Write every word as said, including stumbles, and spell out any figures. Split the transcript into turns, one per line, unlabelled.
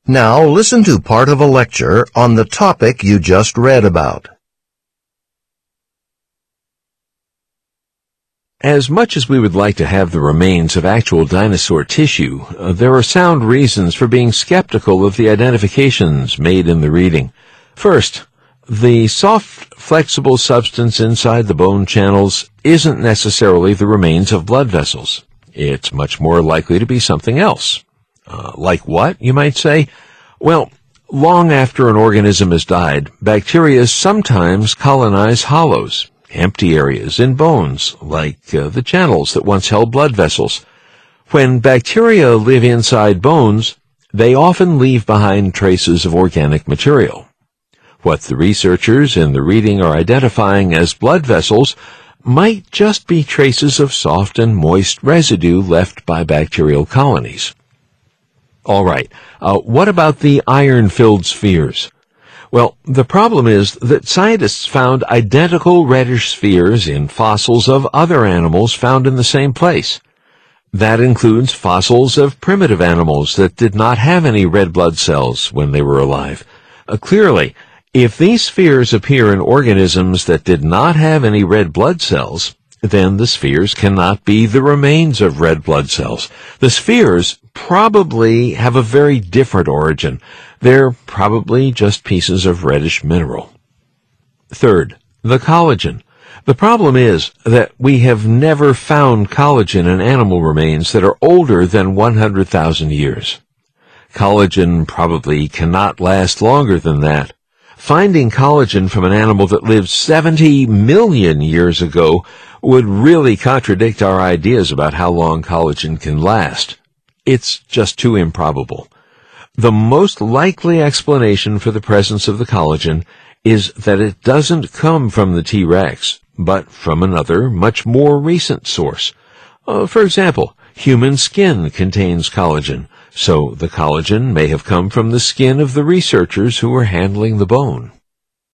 Now listen to part of a lecture on the topic you just read about.
As much as we would like to have the remains of actual dinosaur tissue, uh, there are sound reasons for being skeptical of the identifications made in the reading. First, the soft, flexible substance inside the bone channels isn't necessarily the remains of blood vessels. It's much more likely to be something else. Uh, like what, you might say? Well, long after an organism has died, bacteria sometimes colonize hollows, empty areas in bones, like uh, the channels that once held blood vessels. When bacteria live inside bones, they often leave behind traces of organic material. What the researchers in the reading are identifying as blood vessels might just be traces of soft and moist residue left by bacterial colonies. All right, uh, what about the iron-filled spheres? Well, the problem is that scientists found identical reddish spheres in fossils of other animals found in the same place. That includes fossils of primitive animals that did not have any red blood cells when they were alive. Uh, clearly, if these spheres appear in organisms that did not have any red blood cells, then the spheres cannot be the remains of red blood cells. The spheres probably have a very different origin. They're probably just pieces of reddish mineral. Third, the collagen. The problem is that we have never found collagen in animal remains that are older than one hundred thousand years. Collagen probably cannot last longer than that. Finding collagen from an animal that lived seventy million years ago would really contradict our ideas about how long collagen can last. It's just too improbable. The most likely explanation for the presence of the collagen is that it doesn't come from the T-Rex, but from another, much more recent source. Uh, for example, human skin contains collagen, so the collagen may have come from the skin of the researchers who were handling the bone.